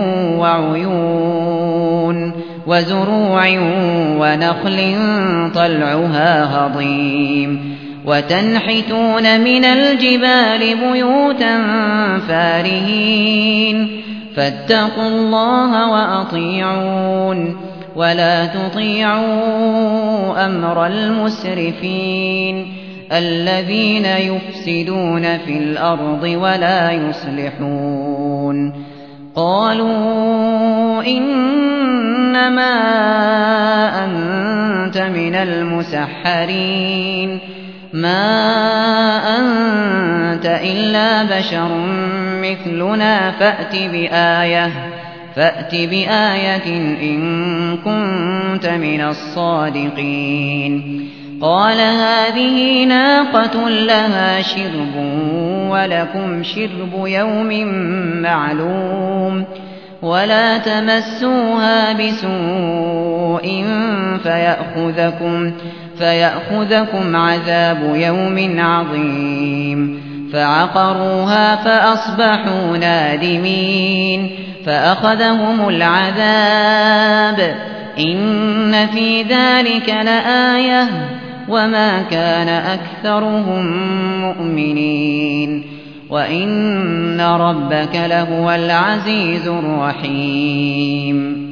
وعيون وزروع ونخل طلعها هضيم وتنحتون من الجبال بيوتا فارهين فاتقوا الله وأطيعون ولا تطيعوا أمر المسرفين الذين يفسدون في الأرض ولا يصلحون قالوا إنما أنت من المسحرين ما أنت إلا بشر مثلنا فأت بآية فأت بآية إن كنت من الصادقين قال هذه ناقة لها شرب ولكم شرب يوم معلوم ولا تمسوها بسوء فيأخذكم, فيأخذكم عذاب يوم عظيم فعقروها فأصبحوا نادمين فأخذهم العذاب إن في ذلك لآية وما كان أكثرهم مؤمنين وإن ربك لهو العزيز الرحيم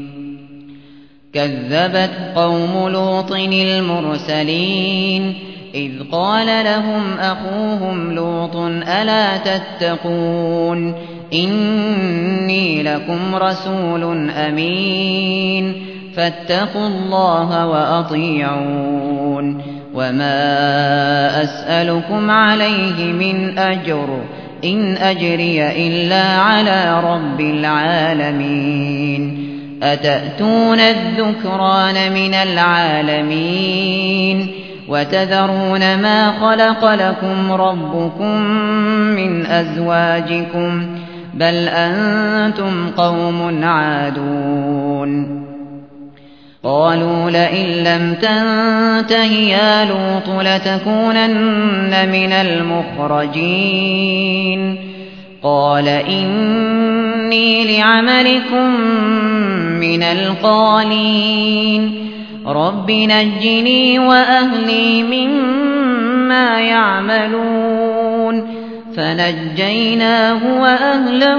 كذبت قوم لوط المرسلين إذ قال لهم أخوهم لوط ألا تتقون إني لكم رسول أمين فاتقوا الله وأطيعون وما أسألكم عليه من أجر إن أجري إلا على رب العالمين أتأتون الذكران من العالمين وتذرون ما خلق لكم ربكم من أزواجكم بل أنتم قوم عادون قالوا لئن لم تنته يا لوط لتكونن من المخرجين قال إني لعملكم من القالين رب نجني وأهلي مما يعملون فنجيناه وأهله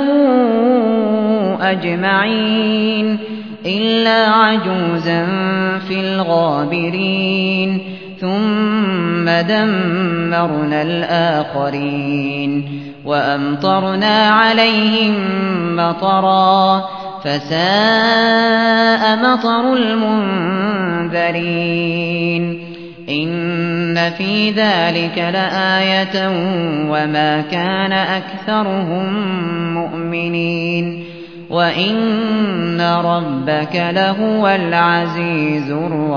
أجمعين إلا عجوزا في الغابرين ثم دمرنا الآخرين وأمطرنا عليهم مطرا فساء مطر المنذرين إن في ذلك لآية وما كان أكثرهم مؤمنين وإن ربك لهو العزيز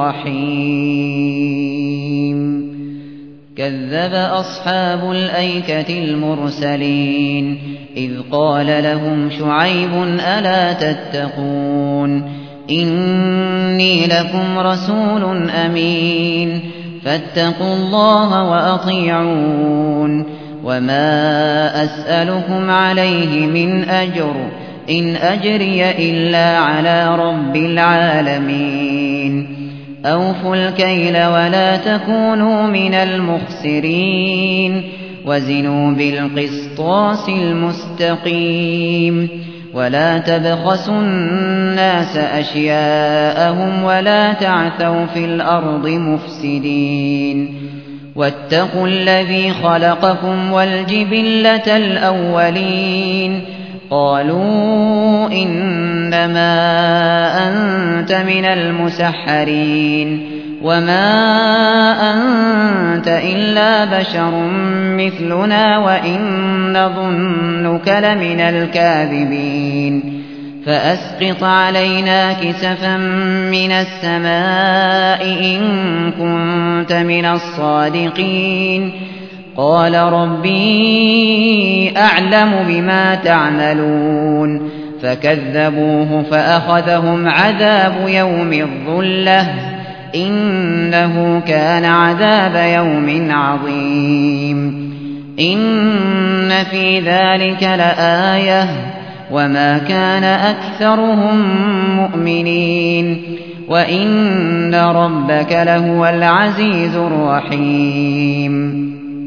الرحيم كذب أصحاب الأيكة المرسلين إذ قال لهم شعيب ألا تتقون إني لكم رسول أمين فاتقوا الله وأطيعون وما أسألكم عليه من أجر إن أجري إلا على رب العالمين أوفوا الكيل ولا تكونوا من المخسرين وزنوا بالقسطاس المستقيم ولا تبخسوا الناس أشياءهم ولا تعثوا في الأرض مفسدين واتقوا الذي خلقكم والجبلة الأولين قالوا إنما أنت من المسحرين وما أنت إلا بشر مثلنا وإن نظنك لمن الكاذبين فأسقط علينا كسفا من السماء إن كنت من الصادقين قال ربي أعلم بما تعملون فكذبوه فأخذهم عذاب يوم الظلة إنه كان عذاب يوم عظيم إن في ذلك لآية وما كان أكثرهم مؤمنين وإن ربك لهو العزيز الرحيم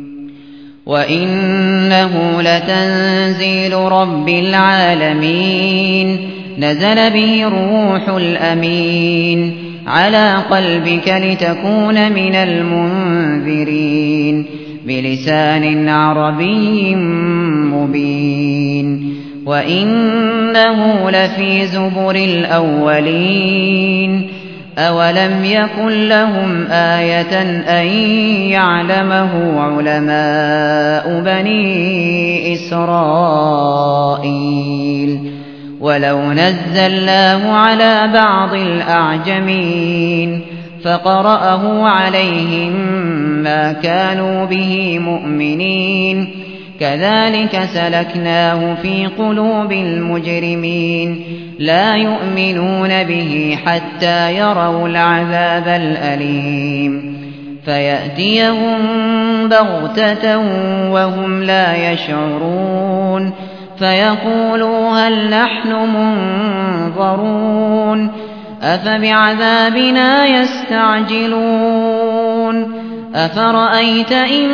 وإنه لتنزيل رب العالمين نزل به الروح الأمين على قلبك لتكون من المنذرين بلسان عربي مبين وإنه لفي زبر الأولين أولم يكن لهم آية أن يعلمه علماء بني إسرائيل ولو نزلناه على بعض الأعجمين فقرأه عليهم ما كانوا به مؤمنين كذلك سلكناه في قلوب المجرمين لا يؤمنون به حتى يروا العذاب الأليم فيأتيهم بغتة وهم لا يشعرون فيقولوا هل نحن منظرون أفبعذابنا يستعجلون أفرأيت إن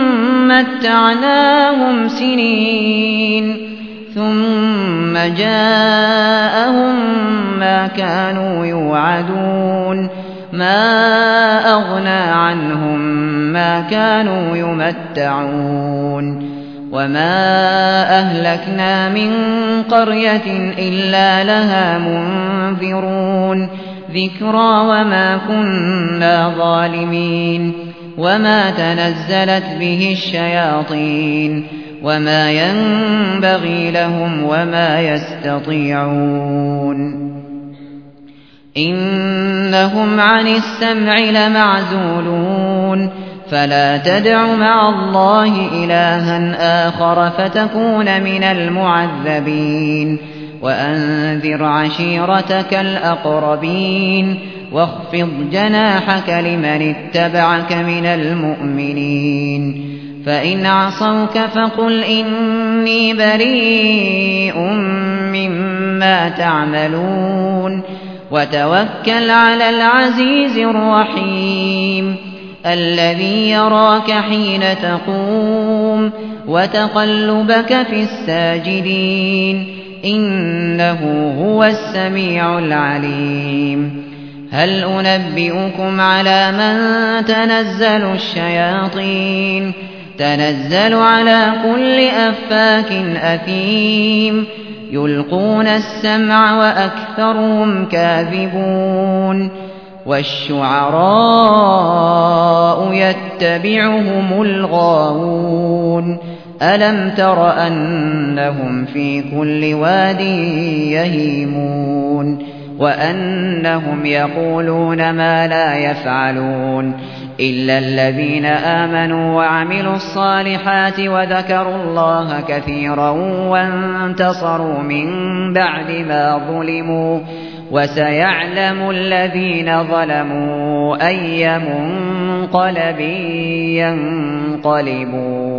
متعناهم سنين ثم جاءهم ما كانوا يوعدون ما أغنى عنهم ما كانوا يمتعون وما أهلكنا من قرية إلا لها منذرون ذكرى وما كنا ظالمين وما تنزلت به الشياطين وما ينبغي لهم وما يستطيعون إنهم عن السمع لمعزولون فلا تدع مع الله إلها آخر فتكون من المعذبين وأنذر عشيرتك الأقربين واخفض جناحك لمن اتبعك من المؤمنين فإن عصوك فقل إني بريء مما تعملون وتوكل على العزيز الرحيم الذي يراك حين تقوم وتقلبك في الساجدين إنه هو السميع العليم هل أنبئكم على من تنزل الشياطين تنزل على كل أفاك أثيم يلقون السمع وأكثرهم كاذبون والشعراء يتبعهم الغاوون ألم تر أنهم في كل واد يهيمون وأنهم يقولون ما لا يفعلون إلا الذين آمنوا وعملوا الصالحات وذكروا الله كثيرا وانتصروا من بعد ما ظلموا وسيعلم الذين ظلموا أي منقلب ينقلبون